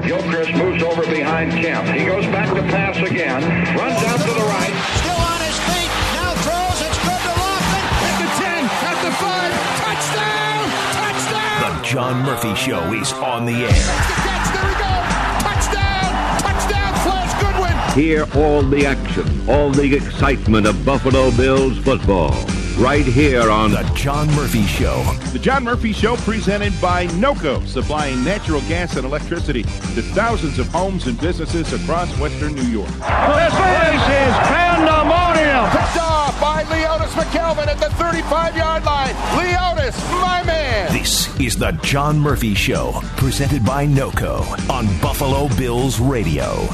Gilchrist moves over behind Kemp. He goes back to pass again. Runs out to the right. Still on his feet. Now throws. It's good to Lofton. At the 10. At the 5. Touchdown. Touchdown. The John Murphy Show is on the air. That's the catch. There we go. Touchdown. Touchdown. Flash Goodwin. Hear all the action, all the excitement of Buffalo Bills football. Right here on The John Murphy Show. The John Murphy Show presented by NOCO, supplying natural gas and electricity to thousands of homes and businesses across western New York. This is pandemonium. Picked off by Leotis McKelvin at the 35-yard line. Leotis, my man. This is The John Murphy Show, presented by NOCO on Buffalo Bills Radio.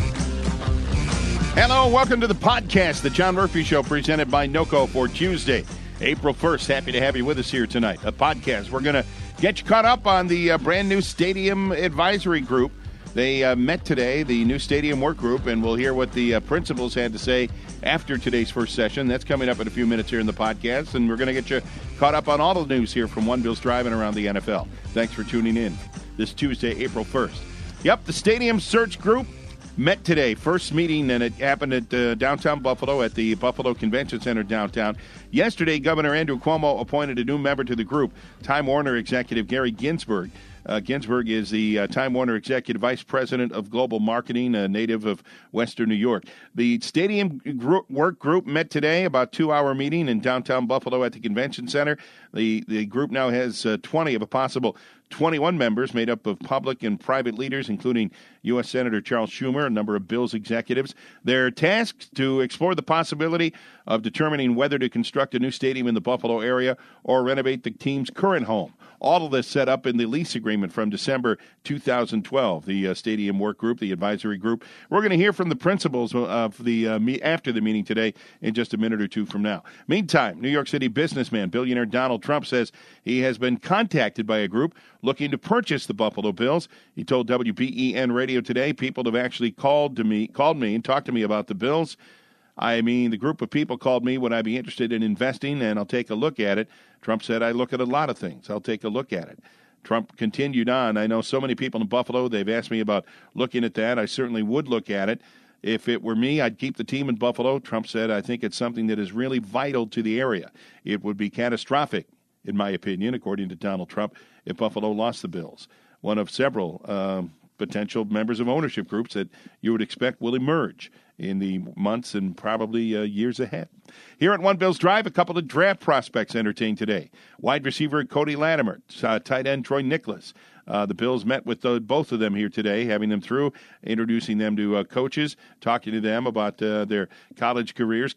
Hello, welcome to the podcast, The John Murphy Show, presented by NOCO for Tuesday, April 1st. Happy to have you with us here tonight. A podcast. We're going to get you caught up on the brand new Stadium Advisory Group. They met today, the new Stadium Work Group, and we'll hear what the principals had to say after today's first session. That's coming up in a few minutes here in the podcast, and we're going to get you caught up on all the news here from One Bills Drive and around the NFL. Thanks for tuning in this Tuesday, April 1st. Yep, the Stadium Search Group met today. First meeting, and it happened at downtown Buffalo at the Buffalo Convention Center downtown. Yesterday, Governor Andrew Cuomo appointed a new member to the group, Time Warner executive Gary Ginsberg. Ginsberg is the Time Warner Executive Vice President of Global Marketing, a native of Western New York. The Stadium Work Group met today, about 2-hour meeting in downtown Buffalo at the Convention Center. The group now has 20 of a possible 21 members made up of public and private leaders, including U.S. Senator Charles Schumer, a number of Bills executives. They're tasked to explore the possibility of determining whether to construct a new stadium in the Buffalo area or renovate the team's current home. All of this set up in the lease agreement from December 2012, the Stadium Work Group, the advisory group. We're going to hear from the principals of the after the meeting today in just a minute or two from now. Meantime, New York City businessman, billionaire Donald Trump says he has been contacted by a group looking to purchase the Buffalo Bills. He told WBEN Radio today people have actually called me and talked to me about the Bills. I mean, the group of people called me, would I be interested in investing, and I'll take a look at it. Trump said, I look at a lot of things. I'll take a look at it. Trump continued on. I know so many people in Buffalo, they've asked me about looking at that. I certainly would look at it. If it were me, I'd keep the team in Buffalo. Trump said, I think it's something that is really vital to the area. It would be catastrophic, in my opinion, according to Donald Trump, if Buffalo lost the Bills. One of several potential members of ownership groups that you would expect will emerge in the months and probably years ahead. Here at One Bills Drive, a couple of draft prospects entertained today. Wide receiver Cody Latimer, tight end Troy Nicholas. The Bills met with both of them here today, having them through, introducing them to coaches, talking to them about their college careers.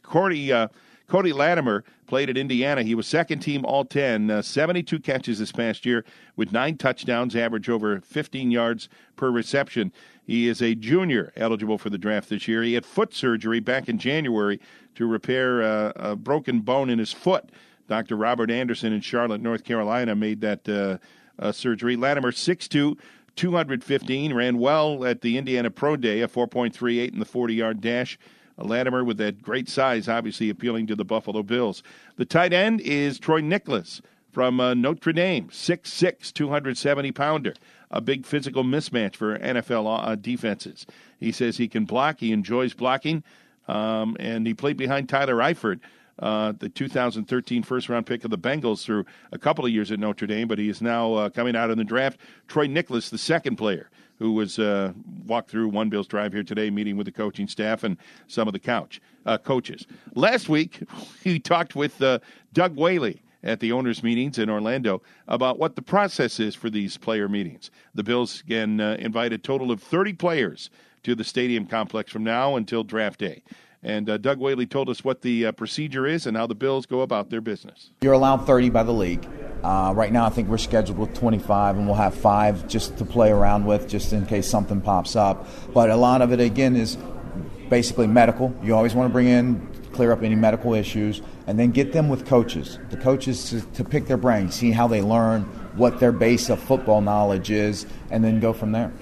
Cody Latimer played at Indiana. He was second-team All-10, 72 catches this past year with 9 touchdowns, average over 15 yards per reception. He is a junior eligible for the draft this year. He had foot surgery back in January to repair a broken bone in his foot. Dr. Robert Anderson in Charlotte, North Carolina, made that surgery. Latimer, 6'2", 215, ran well at the Indiana Pro Day, a 4.38 in the 40-yard dash. Latimer, with that great size, obviously appealing to the Buffalo Bills. The tight end is Troy Nicholas from Notre Dame, 6'6", 270-pounder. A big physical mismatch for NFL defenses. He says he can block. He enjoys blocking. And he played behind Tyler Eifert, the 2013 first-round pick of the Bengals, through a couple of years at Notre Dame, but he is now coming out in the draft. Troy Nicholas, the second player, who was walked through One Bills Drive here today, meeting with the coaching staff and some of the coaches. Last week, we talked with Doug Whaley at the owners' meetings in Orlando about what the process is for these player meetings. The Bills can invite a total of 30 players to the stadium complex from now until draft day. And Doug Whaley told us what the procedure is and how the Bills go about their business. You're allowed 30 by the league. Right now I think we're scheduled with 25, and we'll have 5 just to play around with, just in case something pops up. But a lot of it, again, is basically medical. You always want to bring in, clear up any medical issues, and then get them with coaches. The coaches to pick their brains, see how they learn, what their base of football knowledge is, and then go from there.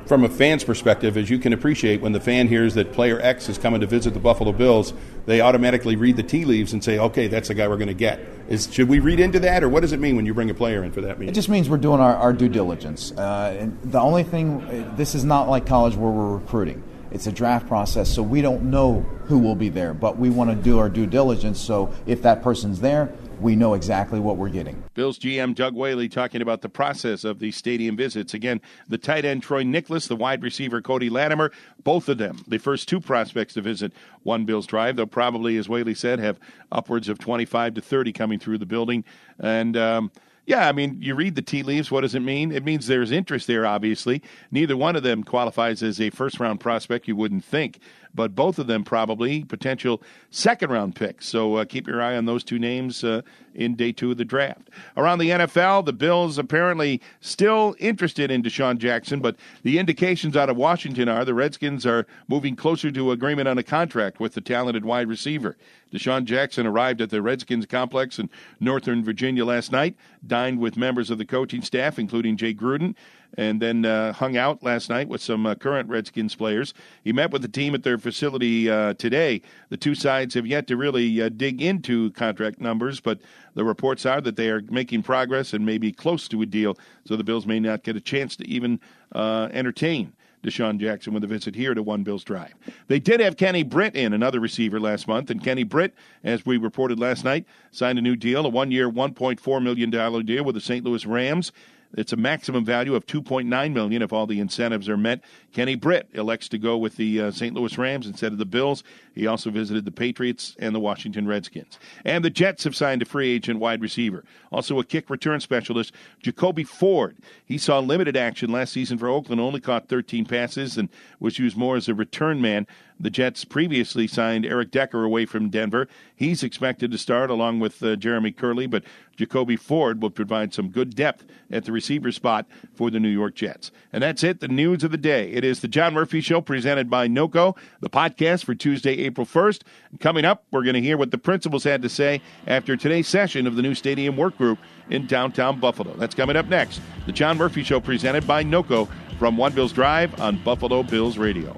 from a fan's perspective, as you can appreciate, when the fan hears that player X is coming to visit the Buffalo Bills, they automatically read the tea leaves and say, okay, that's the guy we're going to get. Should we read into that, or what does it mean when you bring a player in for that meeting? It just means we're doing our due diligence. And the only thing, this is not like college where we're recruiting. It's a draft process, so we don't know who will be there, but we want to do our due diligence, so if that person's there, we know exactly what we're getting. Bills GM Doug Whaley talking about the process of these stadium visits. Again, the tight end Troy Nicholas, the wide receiver Cody Latimer, both of them, the first two prospects to visit One Bills Drive. They'll probably, as Whaley said, have upwards of 25 to 30 coming through the building. And, yeah, I mean, you read the tea leaves. What does it mean? It means there's interest there, obviously. Neither one of them qualifies as a first-round prospect, you wouldn't think. But both of them probably potential second-round picks. So keep your eye on those two names in day two of the draft. Around the NFL, the Bills apparently still interested in Deshaun Jackson, but the indications out of Washington are the Redskins are moving closer to agreement on a contract with the talented wide receiver. Deshaun Jackson arrived at the Redskins complex in Northern Virginia last night, dined with members of the coaching staff, including Jay Gruden, and then hung out last night with some current Redskins players. He met with the team at their facility today. The two sides have yet to really dig into contract numbers, but the reports are that they are making progress and maybe close to a deal, so the Bills may not get a chance to even entertain Deshaun Jackson with a visit here to One Bills Drive. They did have Kenny Britt in, another receiver, last month, and Kenny Britt, as we reported last night, signed a new deal, a one-year, $1.4 million deal with the St. Louis Rams. It's a maximum value of $2.9 million if all the incentives are met. Kenny Britt elects to go with the St. Louis Rams instead of the Bills. He also visited the Patriots and the Washington Redskins. And the Jets have signed a free agent wide receiver. Also a kick return specialist, Jacoby Ford. He saw limited action last season for Oakland, only caught 13 passes and was used more as a return man. The Jets previously signed Eric Decker away from Denver. He's expected to start along with Jeremy Curley, but Jacoby Ford will provide some good depth at the receiver spot for the New York Jets. And that's it, the news of the day. It is the John Murphy Show presented by NOCO, the podcast for Tuesday, April 1st. Coming up, we're going to hear what the principals had to say after today's session of the new stadium work group in downtown Buffalo. That's coming up next. The John Murphy Show presented by NOCO from One Bills Drive on Buffalo Bills Radio.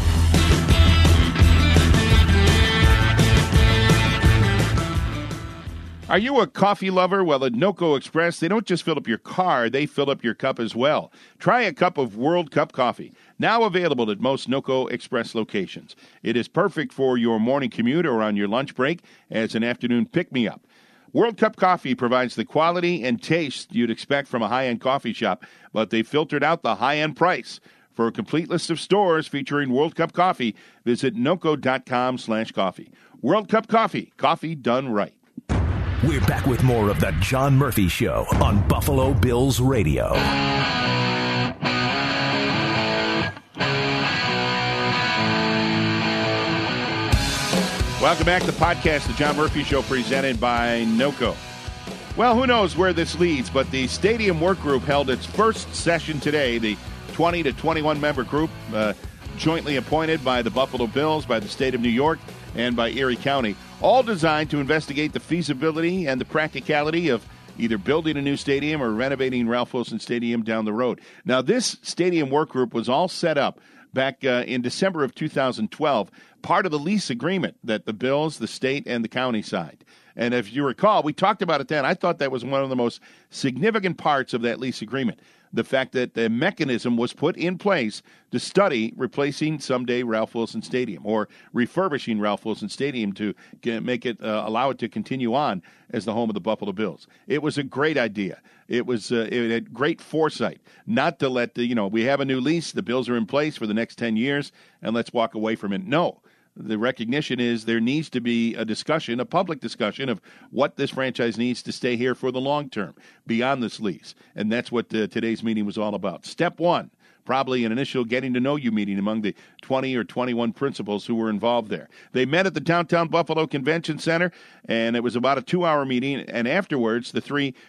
Are you a coffee lover? Well, at NOCO Express, they don't just fill up your car, they fill up your cup as well. Try a cup of World Cup coffee, now available at most NOCO Express locations. It is perfect for your morning commute or on your lunch break as an afternoon pick-me-up. World Cup coffee provides the quality and taste you'd expect from a high-end coffee shop, but they filtered out the high-end price. For a complete list of stores featuring World Cup coffee, visit NOCO.com/coffee. World Cup coffee, coffee done right. We're back with more of the John Murphy Show on Buffalo Bills Radio. Welcome back to the podcast, the John Murphy Show presented by NOCO. Well, who knows where this leads, but the Stadium Work Group held its first session today. The 20 to 21 member group, jointly appointed by the Buffalo Bills, by the state of New York, and by Erie County, all designed to investigate the feasibility and the practicality of either building a new stadium or renovating Ralph Wilson Stadium down the road. Now, this stadium work group was all set up back in December of 2012, part of the lease agreement that the Bills, the state, and the county signed. And if you recall, we talked about it then. I thought that was one of the most significant parts of that lease agreement, the fact that the mechanism was put in place to study replacing someday Ralph Wilson Stadium or refurbishing Ralph Wilson Stadium to make it allow it to continue on as the home of the Buffalo Bills. It was a great idea. It had great foresight not to let we have a new lease, the Bills are in place for the next 10 years, and let's walk away from it. No. The recognition is there needs to be a discussion, a public discussion of what this franchise needs to stay here for the long term, beyond this lease. And that's what today's meeting was all about. Step one, probably an initial getting-to-know-you meeting among the 20 or 21 principals who were involved there. They met at the Downtown Buffalo Convention Center, and it was about a 2-hour meeting. And afterwards, the three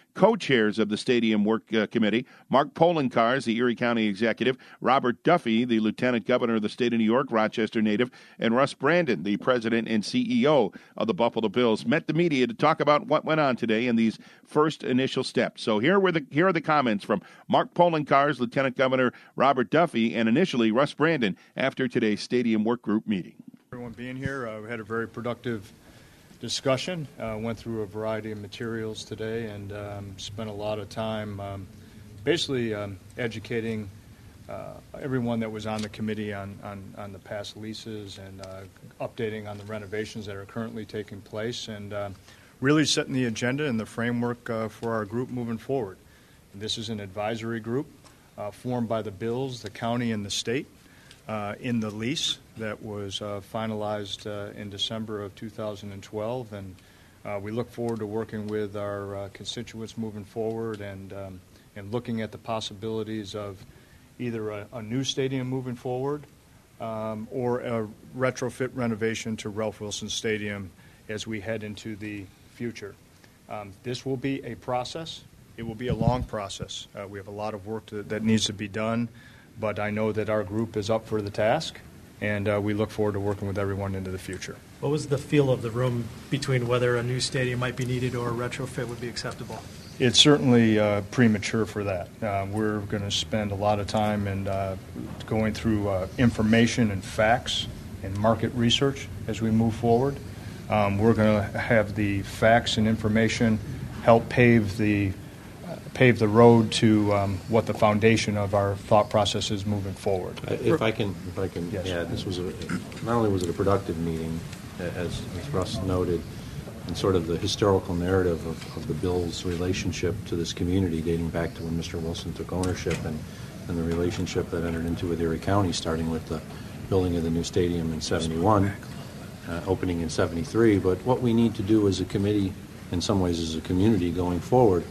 co-chairs of the Stadium Work Committee, Mark Poloncarz, the Erie County executive, Robert Duffy, the Lieutenant Governor of the state of New York, Rochester native, and Russ Brandon, the president and CEO of the Buffalo Bills, met the media to talk about what went on today in these first initial steps. So here are the comments from Mark Poloncarz, Lieutenant Governor Robert Duffy, and initially Russ Brandon after today's Stadium Work Group meeting. Everyone being here, we had a very productive discussion, went through a variety of materials today, and spent a lot of time basically educating everyone that was on the committee on the past leases and updating on the renovations that are currently taking place, and really setting the agenda and the framework for our group moving forward. And this is an advisory group formed by the Bills, the county, and the state in the lease that was finalized in December of 2012, and we look forward to working with our constituents moving forward and looking at the possibilities of either a new stadium moving forward or a retrofit renovation to Ralph Wilson Stadium as we head into the future. This will be a process. It will be a long process. We have a lot of work that needs to be done, but I know that our group is up for the task, and we look forward to working with everyone into the future. What was the feel of the room between whether a new stadium might be needed or a retrofit would be acceptable? It's certainly premature for that. We're going to spend a lot of time and going through information and facts and market research as we move forward. We're going to have the facts and information help pave the road to what the foundation of our thought process is moving forward. If I can yes. add, this was not only was it a productive meeting, as Russ noted, and sort of the historical narrative of the Bills' relationship to this community dating back to when Mr. Wilson took ownership and the relationship that entered into with Erie County, starting with the building of the new stadium in 71, opening in 73. But what we need to do as a committee, in some ways as a community going forward,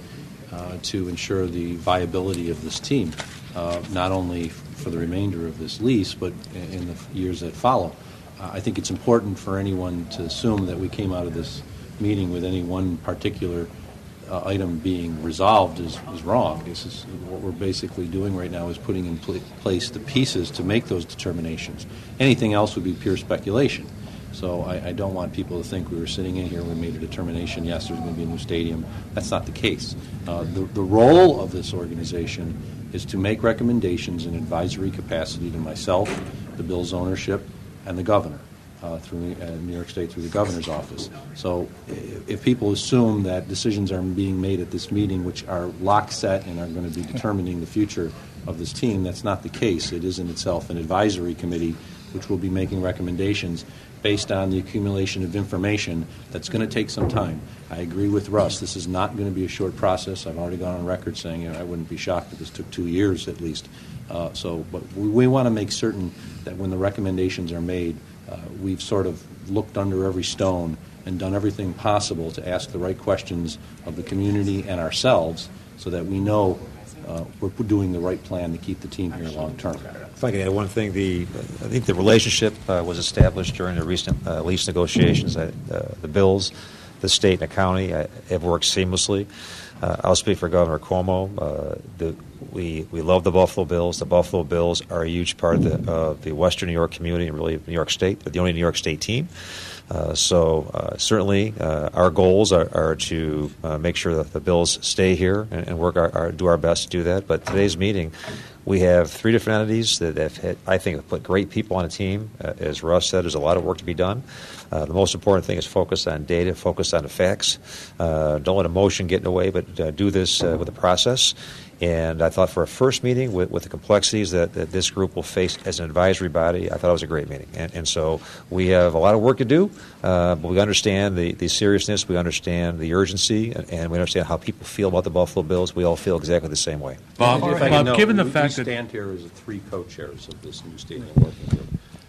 to ensure the viability of this team, not only for the remainder of this lease, but in the years that follow. I think it's important for anyone to assume that we came out of this meeting with any one particular item being resolved is wrong. This is what we're basically doing right now, is putting in place the pieces to make those determinations. Anything else would be pure speculation. So I don't want people to think we were sitting in here and we made a determination, yes, there's going to be a new stadium. That's not the case. The role of this organization is to make recommendations in advisory capacity to myself, the Bills ownership, and the governor through New York State through the governor's office. So if people assume that decisions are being made at this meeting which are lockset and are going to be determining the future of this team, that's not the case. It is in itself an advisory committee which will be making recommendations based on the accumulation of information that's going to take some time. I agree with Russ. This is not going to be a short process. I've already gone on record saying I wouldn't be shocked if this took 2 years at least. But we want to make certain that when the recommendations are made, we've sort of looked under every stone and done everything possible to ask the right questions of the community and ourselves so that we know we're doing the right plan to keep the team here long term. If I can add one thing, I think the relationship was established during the recent lease negotiations. The Bills, the state, and the county have worked seamlessly. I'll speak for Governor Cuomo. We love the Buffalo Bills. The Buffalo Bills are a huge part of the Western New York community and really New York State. They're the only New York State team. Certainly our goals are to make sure that the Bills stay here and do our best to do that. But today's meeting, we have 3 different entities that I think have put great people on a team. As Russ said, there's a lot of work to be done. The most important thing is focus on data, focus on the facts. Don't let emotion get in the way, but do this with a process. And I thought for a first meeting with the complexities that this group will face as an advisory body, I thought it was a great meeting. And so we have a lot of work to do, but we understand the seriousness, we understand the urgency, and we understand how people feel about the Buffalo Bills. We all feel exactly the same way. Bob, given the fact that we stand here as 3 co-chairs of this new stadium working group.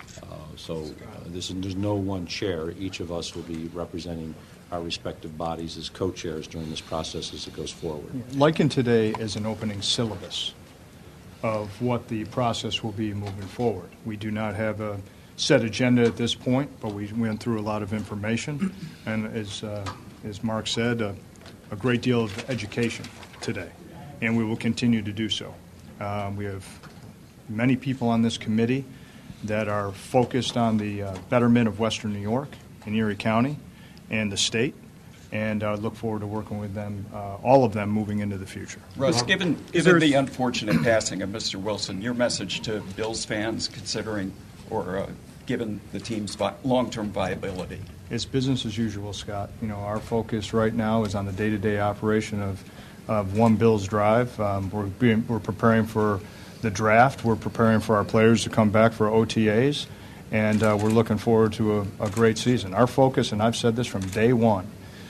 There's no one chair. Each of us will be representing our respective bodies as co-chairs during this process as it goes forward. Likened today as an opening syllabus of what the process will be moving forward. We do not have a set agenda at this point, but we went through a lot of information. And as Mark said, a great deal of education today, and we will continue to do so. We have many people on this committee that are focused on the betterment of Western New York and Erie County and the state, and I look forward to working with them, all of them, moving into the future. Russ, given the unfortunate passing of Mr. Wilson, your message to Bills fans considering or given the team's long-term viability? It's business as usual, Scott. You know, our focus right now is on the day-to-day operation of One Bills Drive. We're preparing for the draft. We're preparing for our players to come back for OTAs, and we're looking forward to a great season. Our focus, and I've said this from day one,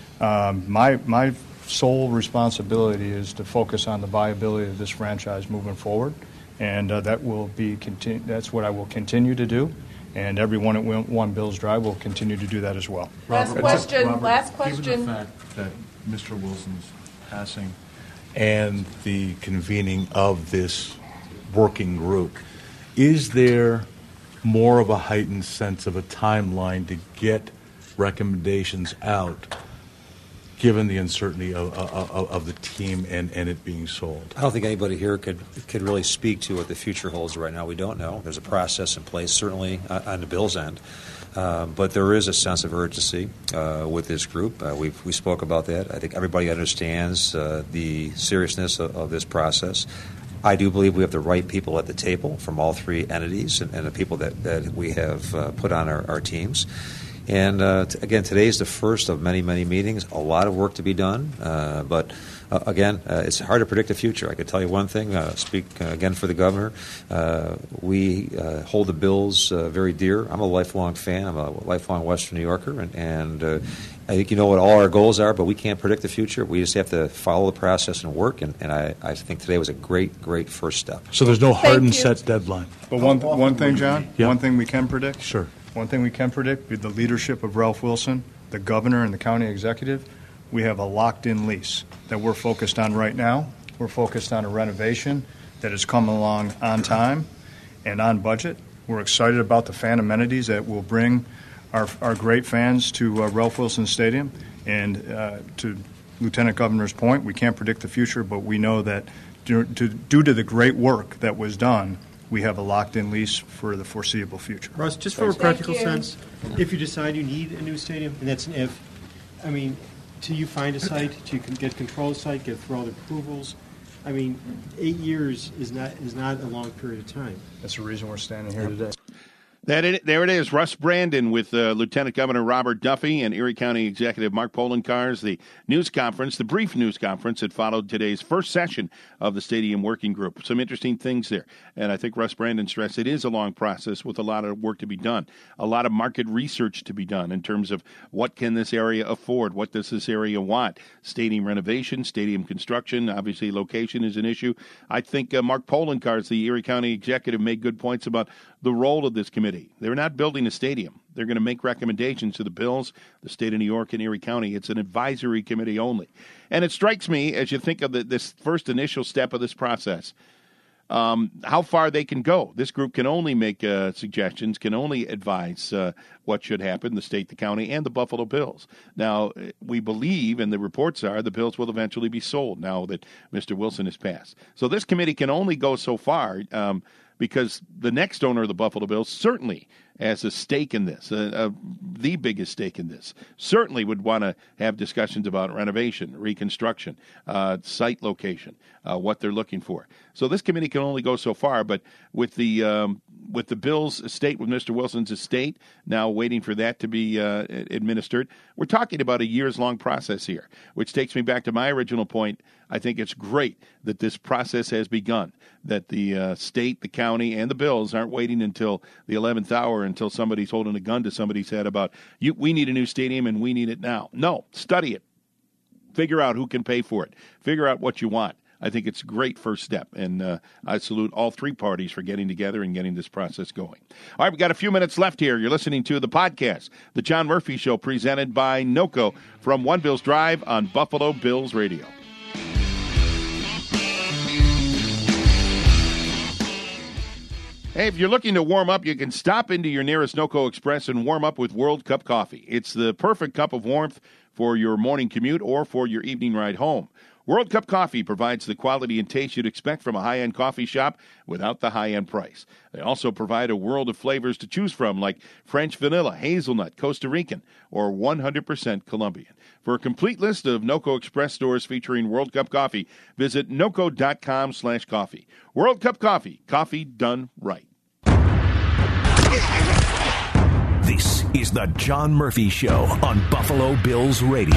my sole responsibility is to focus on the viability of this franchise moving forward, and that will be that's what I will continue to do. And everyone at One Bills Drive will continue to do that as well. Last question. Given the fact that Mr. Wilson's passing and the convening of this working group, is there more of a heightened sense of a timeline to get recommendations out, given the uncertainty of the team and it being sold? I don't think anybody here could really speak to what the future holds right now. We don't know. There's a process in place, certainly on the Bills' end. But there is a sense of urgency with this group. We spoke about that. I think everybody understands the seriousness of this process. I do believe we have the right people at the table from all three entities and the people that we have put on our teams. And, again, today is the first of many, many meetings. A lot of work to be done. But, again, it's hard to predict the future. I can tell you one thing, speak again for the governor. We hold the Bills very dear. I'm a lifelong fan. I'm a lifelong Western New Yorker. And I think you know what all our goals are, but we can't predict the future. We just have to follow the process and work. And I think today was a great, great first step. So there's no hard and set deadline. But one thing, John, yeah. One thing we can predict. Sure. One thing we can predict, with the leadership of Ralph Wilson, the governor and the county executive, we have a locked-in lease that we're focused on right now. We're focused on a renovation that has come along on time and on budget. We're excited about the fan amenities that will bring our great fans to Ralph Wilson Stadium. And to Lieutenant Governor's point, we can't predict the future, but we know that due to the great work that was done, we have a locked-in lease for the foreseeable future. Russ, just from a practical sense, if you decide you need a new stadium, and that's an if, I mean, till you find a site, till you can get control of the site, get through all the approvals, I mean, 8 years is not a long period of time. That's the reason we're standing here today. There it is, Russ Brandon with Lieutenant Governor Robert Duffy and Erie County Executive Mark Poloncarz, the news conference, the brief news conference that followed today's first session of the Stadium Working Group. Some interesting things there. And I think Russ Brandon stressed it is a long process with a lot of work to be done, a lot of market research to be done in terms of what can this area afford, what does this area want, stadium renovation, stadium construction, obviously location is an issue. I think Mark Poloncarz, the Erie County Executive, made good points about the role of this committee. They're not building a stadium. They're going to make recommendations to the Bills, the state of New York, and Erie County. It's an advisory committee only. And it strikes me, as you think of this first initial step of this process, how far they can go. This group can only make suggestions, can only advise what should happen, the state, the county, and the Buffalo Bills. Now, we believe, and the reports are, the Bills will eventually be sold now that Mr. Wilson has passed. So this committee can only go so far because the next owner of the Buffalo Bills certainly has a stake in this, the biggest stake in this, certainly would want to have discussions about renovation, reconstruction, site location, what they're looking for. So this committee can only go so far, but with the Bills' estate, with Mr. Wilson's estate, now waiting for that to be administered, we're talking about a years-long process here, which takes me back to my original point. I think it's great that this process has begun, that the state, the county, and the Bills aren't waiting until the 11th hour, until somebody's holding a gun to somebody's head about, we need a new stadium and we need it now. No, study it. Figure out who can pay for it. Figure out what you want. I think it's a great first step, and I salute all three parties for getting together and getting this process going. All right, we've got a few minutes left here. You're listening to the podcast, The John Murphy Show, presented by NOCO from One Bills Drive on Buffalo Bills Radio. Hey, if you're looking to warm up, you can stop into your nearest NOCO Express and warm up with World Cup coffee. It's the perfect cup of warmth for your morning commute or for your evening ride home. World Cup Coffee provides the quality and taste you'd expect from a high-end coffee shop without the high-end price. They also provide a world of flavors to choose from, like French vanilla, hazelnut, Costa Rican, or 100% Colombian. For a complete list of NOCO Express stores featuring World Cup Coffee, visit noco.com/coffee. World Cup Coffee, coffee done right. This is the John Murphy Show on Buffalo Bills Radio.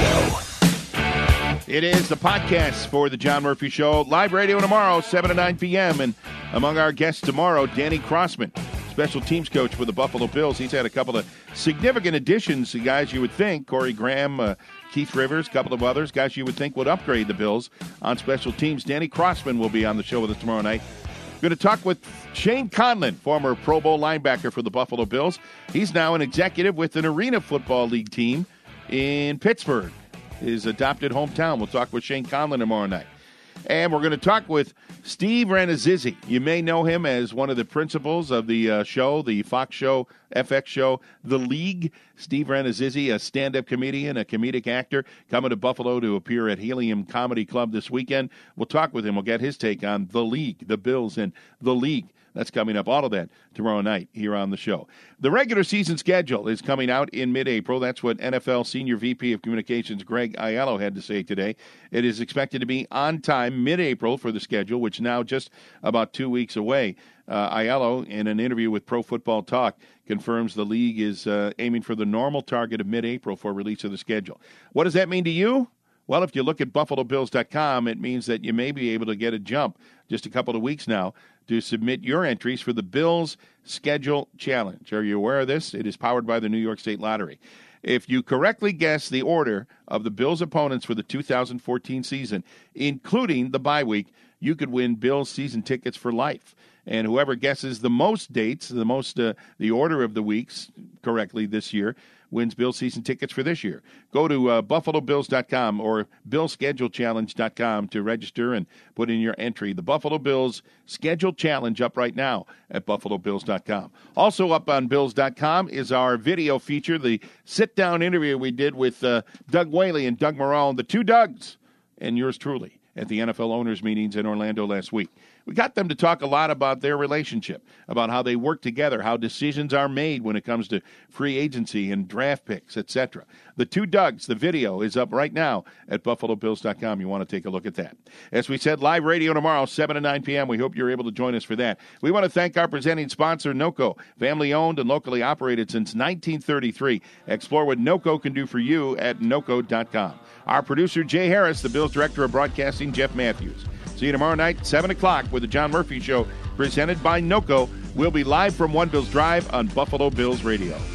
It is the podcast for the John Murphy Show. Live radio tomorrow, 7 to 9 p.m. And among our guests tomorrow, Danny Crossman, special teams coach for the Buffalo Bills. He's had a couple of significant additions to guys you would think. Corey Graham, Keith Rivers, a couple of others, guys you would think would upgrade the Bills on special teams. Danny Crossman will be on the show with us tomorrow night. We're going to talk with Shane Conlon, former Pro Bowl linebacker for the Buffalo Bills. He's now an executive with an Arena Football League team in Pittsburgh, his adopted hometown. We'll talk with Shane Conlon tomorrow night. And we're going to talk with Steve Rannazzisi. You may know him as one of the principals of the show, the Fox show, FX show, The League. Steve Rannazzisi, a stand-up comedian, a comedic actor, coming to Buffalo to appear at Helium Comedy Club this weekend. We'll talk with him. We'll get his take on The League, the Bills, and The League. That's coming up, all of that, tomorrow night here on the show. The regular season schedule is coming out in mid-April. That's what NFL Senior VP of Communications Greg Aiello had to say today. It is expected to be on time mid-April for the schedule, which is now just about 2 weeks away. Aiello, in an interview with Pro Football Talk, confirms the league is aiming for the normal target of mid-April for release of the schedule. What does that mean to you? Well, if you look at BuffaloBills.com, it means that you may be able to get a jump just a couple of weeks now to submit your entries for the Bills Schedule Challenge. Are you aware of this? It is powered by the New York State Lottery. If you correctly guess the order of the Bills' opponents for the 2014 season, including the bye week, you could win Bills season tickets for life. And whoever guesses the most dates, the order of the weeks correctly this year, wins Bills season tickets for this year. Go to BuffaloBills.com or BillScheduleChallenge.com to register and put in your entry. The Buffalo Bills Schedule Challenge up right now at BuffaloBills.com. Also up on Bills.com is our video feature, the sit-down interview we did with Doug Whaley and Doug Marrone, the two Dougs, and yours truly, at the NFL owners' meetings in Orlando last week. We got them to talk a lot about their relationship, about how they work together, how decisions are made when it comes to free agency and draft picks, etc. The two Dougs, the video, is up right now at BuffaloBills.com. You want to take a look at that. As we said, live radio tomorrow, 7 to 9 p.m. We hope you're able to join us for that. We want to thank our presenting sponsor, NOCO, family-owned and locally operated since 1933. Explore what NOCO can do for you at NOCO.com. Our producer, Jay Harris, the Bills Director of Broadcasting, Jeff Matthews. See you tomorrow night, 7 o'clock, with the John Murphy Show, presented by NOCO. We'll be live from One Bills Drive on Buffalo Bills Radio.